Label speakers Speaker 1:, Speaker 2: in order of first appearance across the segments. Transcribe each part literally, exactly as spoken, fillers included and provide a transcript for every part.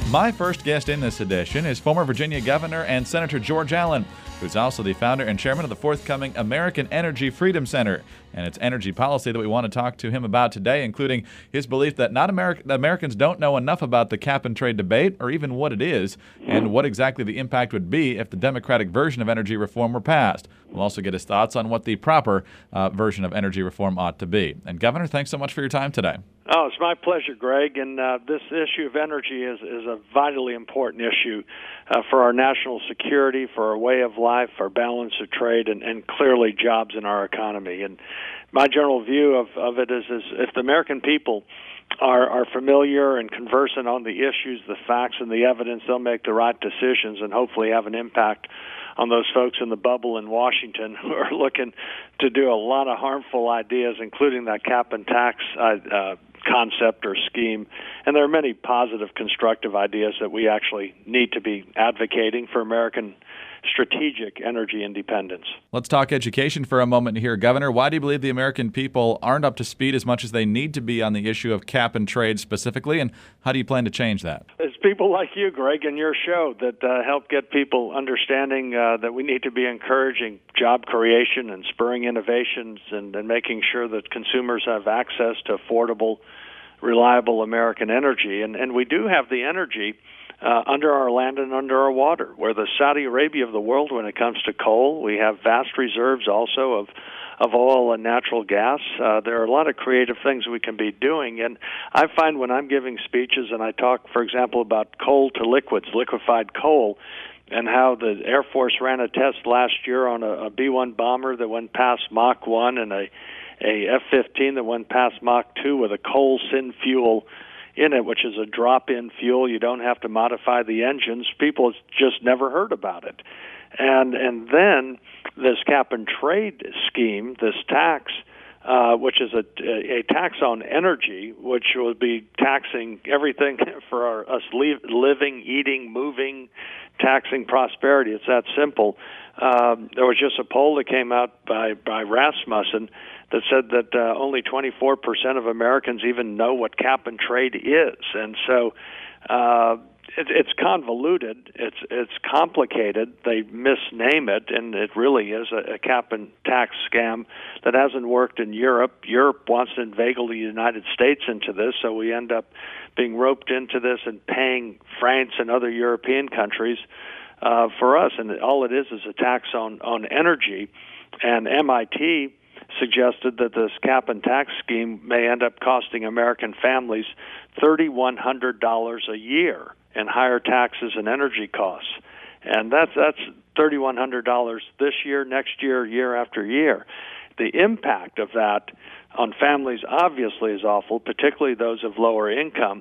Speaker 1: My first guest in this edition is former Virginia Governor and Senator George Allen, who's also the founder and chairman of the forthcoming American Energy Freedom Center. And it's energy policy that we want to talk to him about today, including his belief that not Ameri- that Americans don't know enough about the cap and trade debate, or even what it is, and what exactly the impact would be if the Democratic version of energy reform were passed. We'll also get his thoughts on what the proper uh, version of energy reform ought to be. And Governor, thanks so much for your time today.
Speaker 2: Oh, it's my pleasure, Greg. And uh, this issue of energy is, is a vitally important issue uh, for our national security, for our way of life, our balance of trade, and, and clearly jobs in our economy. And my general view of, of it is, is if the American people are, are familiar and conversant on the issues, the facts, and the evidence, they'll make the right decisions and hopefully have an impact on those folks in the bubble in Washington who are looking to do a lot of harmful ideas, including that cap and tax uh, uh, concept or scheme. And there are many positive, constructive ideas that we actually need to be advocating for American strategic energy independence.
Speaker 1: Let's talk education for a moment here, Governor. Why do you believe the American people aren't up to speed as much as they need to be on the issue of cap and trade specifically, and how do you plan to change that?
Speaker 2: It's people like you, Greg, and your show that uh, help get people understanding uh, that we need to be encouraging job creation and spurring innovations and, and making sure that consumers have access to affordable, reliable American energy. And, and we do have the energy Uh, under our land and under our water. We're the Saudi Arabia of the world when it comes to coal. We have vast reserves also of of oil and natural gas. Uh, there are a lot of creative things we can be doing. And I find when I'm giving speeches and I talk, for example, about coal to liquids, liquefied coal, and how the Air Force ran a test last year on a, a B one bomber that went past Mach one and a, a F fifteen that went past Mach two with a coal syn fuel in it, which is a drop-in fuel. You don't have to modify the engines. People just never heard about it. And and then this cap and trade scheme, this tax, uh, which is a, a tax on energy, which will be taxing everything for our, us li- living, eating, moving, taxing prosperity. It's that simple. Um, there was just a poll that came out by, by Rasmussen that said that uh, only twenty-four percent of Americans even know what cap and trade is. And so uh, it, it's convoluted, it's it's complicated, they misname it, and it really is a, a cap and tax scam that hasn't worked in Europe. Europe wants to inveigle the United States into this, so we end up being roped into this and paying France and other European countries uh, for us. And all it is is a tax on, on energy. And M I T suggested that this cap and tax scheme may end up costing American families three thousand one hundred dollars a year in higher taxes and energy costs. And that's that's three thousand one hundred dollars this year, next year, year after year. The impact of that on families obviously is awful, particularly those of lower income.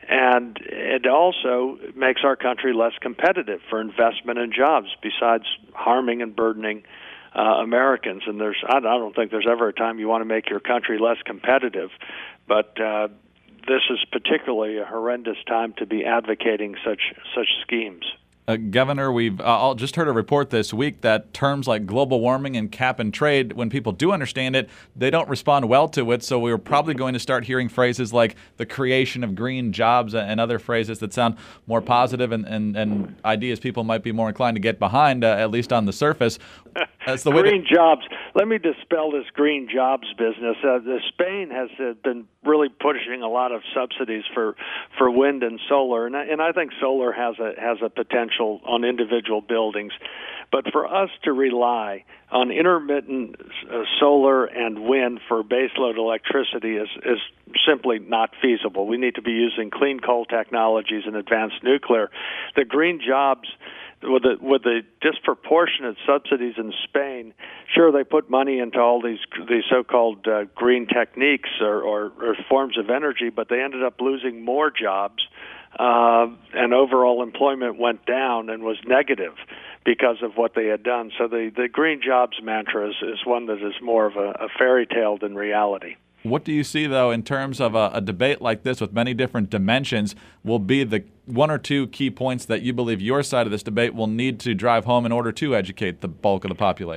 Speaker 2: And it also makes our country less competitive for investment and jobs, besides harming and burdening Uh, Americans. And there's, I don't think there's ever a time you want to make your country less competitive, but uh, this is particularly a horrendous time to be advocating such such schemes.
Speaker 1: Uh, Governor, we've uh, all just heard a report this week that terms like global warming and cap and trade, when people do understand it, they don't respond well to it. So we're probably going to start hearing phrases like the creation of green jobs and other phrases that sound more positive and, and, and ideas people might be more inclined to get behind, uh, at least on the surface.
Speaker 2: That's the green way to- jobs. Let me dispel this green jobs business. Uh, the Spain has uh, been really pushing a lot of subsidies for, for wind and solar, and I, and I think solar has a has a potential on individual buildings. But for us to rely on intermittent uh, solar and wind for baseload electricity is, is simply not feasible. We need to be using clean coal technologies and advanced nuclear. The green jobs, with the with the disproportionate subsidies in Spain, sure, they put money into all these these so-called uh, green techniques or, or, or forms of energy, but they ended up losing more jobs, uh, and overall employment went down and was negative because of what they had done. So the, the green jobs mantra is, is one that is more of a, a fairy tale than reality.
Speaker 1: What do you see, though, in terms of a, a debate like this with many different dimensions will be the one or two key points that you believe your side of this debate will need to drive home in order to educate the bulk of the population?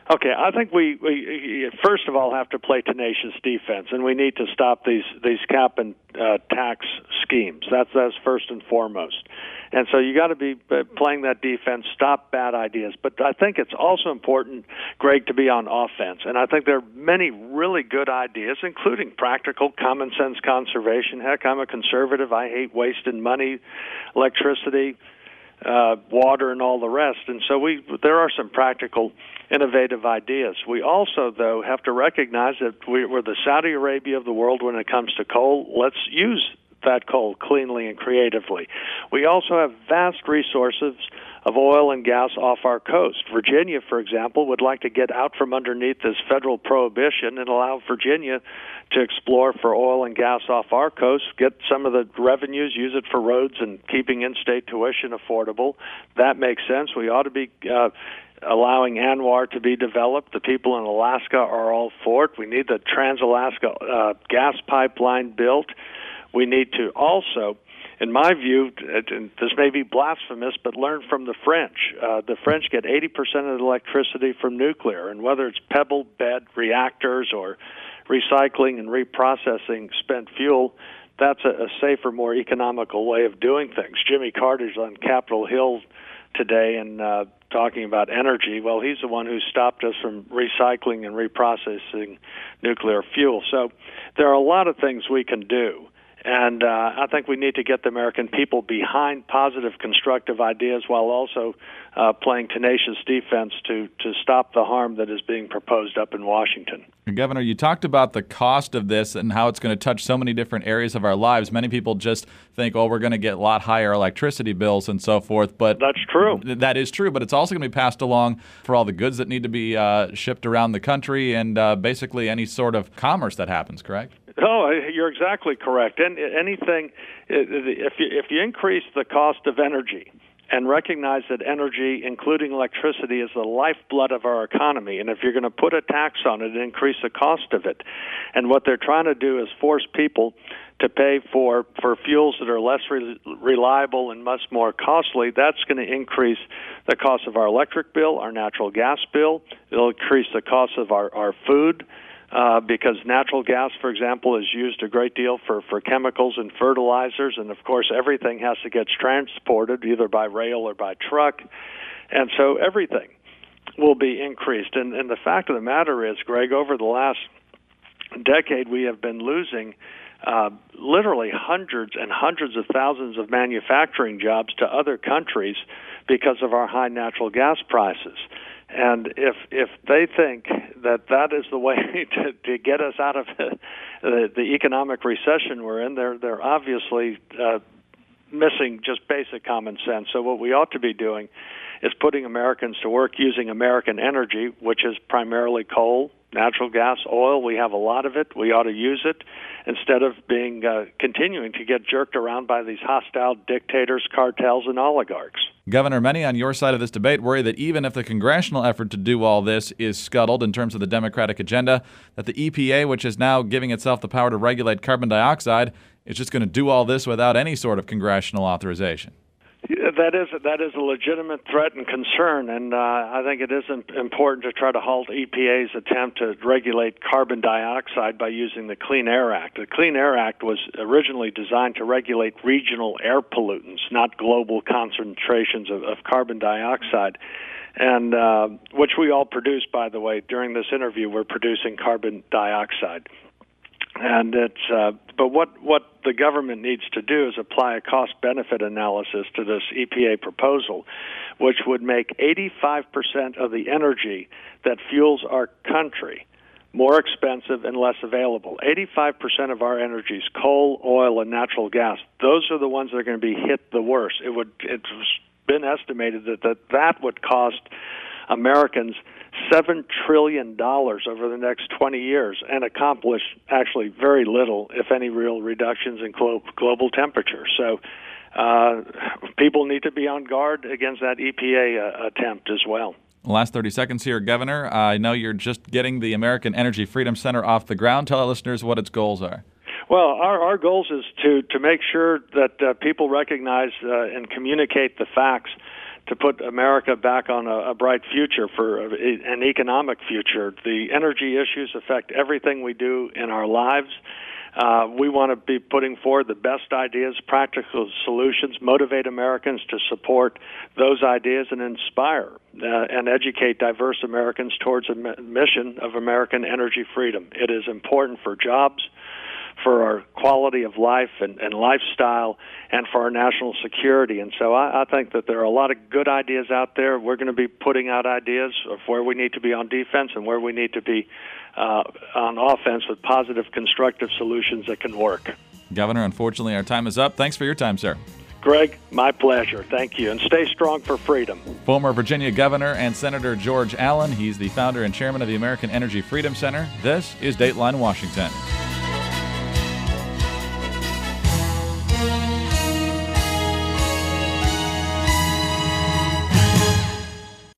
Speaker 2: Okay, I think we, we first of all have to play tenacious defense, and we need to stop these these cap and uh, tax schemes. That's that's first and foremost. And so you got to be playing that defense, stop bad ideas. But I think it's also important, Greg, to be on offense. And I think there are many really good ideas, including practical, common sense conservation. Heck, I'm a conservative. I hate wasting money, electricity, uh, water, and all the rest. And so we there are some practical, innovative ideas. We also, though, have to recognize that we're the Saudi Arabia of the world when it comes to coal. Let's use that coal cleanly and creatively. We also have vast resources of oil and gas off our coast. Virginia, for example, would like to get out from underneath this federal prohibition and allow Virginia to explore for oil and gas off our coast, get some of the revenues, use it for roads and keeping in-state tuition affordable. That makes sense. We ought to be uh, allowing ANWR to be developed. The people in Alaska are all for it. We need the Trans-Alaska uh, gas pipeline built. We need to also, in my view, and this may be blasphemous, but learn from the French. Uh, the French get eighty percent of the electricity from nuclear, and whether it's pebble bed reactors or recycling and reprocessing spent fuel, that's a, a safer, more economical way of doing things. Jimmy Carter's on Capitol Hill today and uh, talking about energy. Well, he's the one who stopped us from recycling and reprocessing nuclear fuel. So there are a lot of things we can do. And uh, I think we need to get the American people behind positive, constructive ideas while also uh, playing tenacious defense to, to stop the harm that is being proposed up in Washington.
Speaker 1: Governor, you talked about the cost of this and how it's going to touch so many different areas of our lives. Many people just think, oh, we're going to get a lot higher electricity bills and so forth. But
Speaker 2: that's true.
Speaker 1: Th- that is true, but it's also going to be passed along for all the goods that need to be uh, shipped around the country and uh, basically any sort of commerce that happens, correct?
Speaker 2: Oh, you're exactly correct. And anything, if you if you increase the cost of energy and recognize that energy, including electricity, is the lifeblood of our economy, and if you're going to put a tax on it and increase the cost of it, and what they're trying to do is force people to pay for, for fuels that are less re- reliable and much more costly, that's going to increase the cost of our electric bill, our natural gas bill. It'll increase the cost of our, our food. Uh, because natural gas, for example, is used a great deal for, for chemicals and fertilizers, and of course everything has to get transported either by rail or by truck, and so everything will be increased. And, and the fact of the matter is, Greg, over the last decade we have been losing uh, literally hundreds and hundreds of thousands of manufacturing jobs to other countries because of our high natural gas prices. And if if they think that that is the way to, to get us out of the, the, the economic recession we're in, they're they're obviously uh, missing just basic common sense. So what we ought to be doing is putting Americans to work using American energy, which is primarily coal, natural gas, oil. We have a lot of it. We ought to use it instead of being uh, continuing to get jerked around by these hostile dictators, cartels, and oligarchs.
Speaker 1: Governor, many on your side of this debate worry that even if the congressional effort to do all this is scuttled in terms of the Democratic agenda, that the E P A, which is now giving itself the power to regulate carbon dioxide, is just going to do all this without any sort of congressional authorization.
Speaker 2: That is that is a legitimate threat and concern, and uh, I think it is important to try to halt E P A's attempt to regulate carbon dioxide by using the Clean Air Act. The Clean Air Act was originally designed to regulate regional air pollutants, not global concentrations of, of carbon dioxide, and uh, which we all produce, by the way. During this interview, we're producing carbon dioxide. And it's, uh, but what, what the government needs to do is apply a cost-benefit analysis to this E P A proposal, which would make eighty-five percent of the energy that fuels our country more expensive and less available. eighty-five percent of our energy is coal, oil, and natural gas. Those are the ones that are going to be hit the worst. It would, it's been estimated that that, that would cost Americans seven trillion dollars over the next twenty years and accomplish actually very little, if any, real reductions in glo- global temperature. So uh, people need to be on guard against that E P A uh, attempt as well.
Speaker 1: Last thirty seconds here, Governor. Uh, I know you're just getting the American Energy Freedom Center off the ground. Tell our listeners what its goals are.
Speaker 2: Well, our, our goals is to, to make sure that uh, people recognize uh, and communicate the facts to put America back on a, a bright future for a, an economic future. The energy issues affect everything we do in our lives. Uh, we want to be putting forward the best ideas, practical solutions, motivate Americans to support those ideas and inspire uh, and educate diverse Americans towards a mission of American energy freedom. It is important for jobs, for our quality of life and, and lifestyle, and for our national security. And so I, I think that there are a lot of good ideas out there. We're going to be putting out ideas of where we need to be on defense and where we need to be uh, on offense with positive, constructive solutions that can work.
Speaker 1: Governor, unfortunately, our time is up. Thanks for your time, sir.
Speaker 2: Greg, my pleasure. Thank you. And stay strong for freedom.
Speaker 1: Former Virginia Governor and Senator George Allen. He's the founder and chairman of the American Energy Freedom Center. This is Dateline Washington.